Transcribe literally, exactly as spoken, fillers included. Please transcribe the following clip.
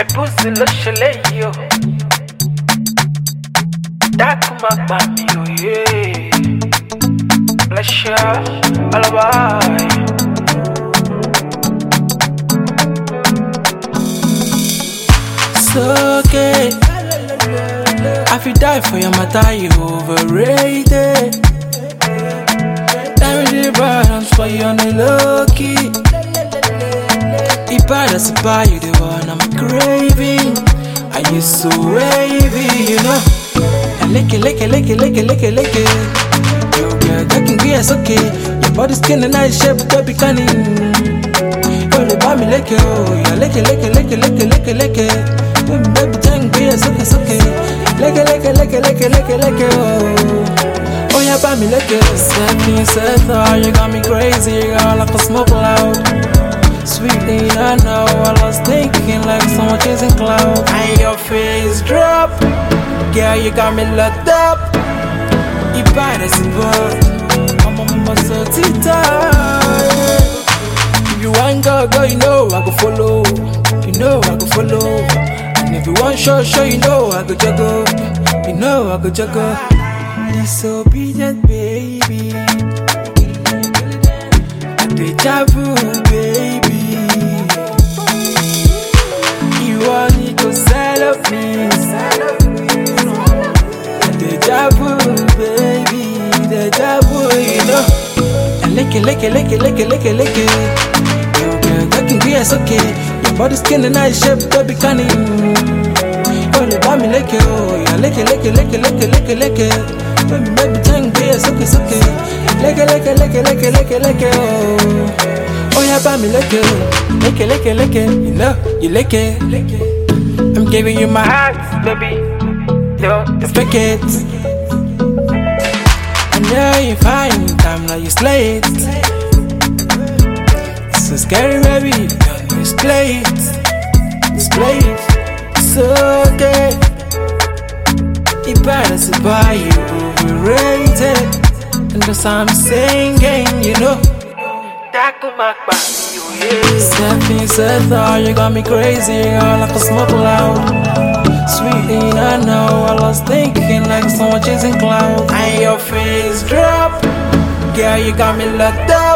E pussy lo shele yo. Dakuma bami yo yeah. Pleasure, alibi. It's okay. I feel die for your matter, you overrated. Damn the balance for you on the low key. If I just buy you the one I'm craving, I used so wavy, you know. And lick it, lick it, lick it, lick it, lick it, lick it. Yo, girl, that can be as okay. Your body skin and nice shape, baby, canning. Yo, they buy me lick it, oh, yeah, lick it, lick it, lick it, lick it, lick it, lick it. Baby, tank be as okay, okay. Lick it, lick it, lick it, lick it, lick it, lick it, oh. Oh, yeah, buy me lick it. Set me, set her, you got me crazy, girl, like a smoke cloud. Sweetly, I know I was thinking like someone chasing clouds. And your face drop, girl, you got me locked up. You buy this boy, I'm on my so tight. If you want go, go, you know I go follow. You know I go follow. And if you want show, show, you know I go juggle. You know I go juggle. Disobedient baby, deja vu baby. You want me to sell up me, deja vu baby, deja vu, you know. And lick it, lick it, lick it, lick it, lick it, lick it. Yo, girl, that can be as okay. Your body skin and nice shape, baby, canning. Yo, they buy me lick it, oh, yeah, lick it, lick it, lick it, lick it, lick it, lick it. Baby, baby, tank be as okay, okay. Lick it, lick it, lick it, lick it, lick it, lick it, oh. Oh, yeah, buy me lick it, lick it, lick it, lick it. You know, you lick it, lick it. I'm giving you my heart, baby. Yo, just lick it. I know you find time now you slay it. It's so scary, baby. Don't display it, display it. It's okay. If I just buy you overrated, and that's how I'm singing, you know. Stepping, set her, you got me crazy, girl, like a smoke cloud. Sweetly, I know I was thinking like someone chasing clouds. And your face drop, girl, you got me locked up.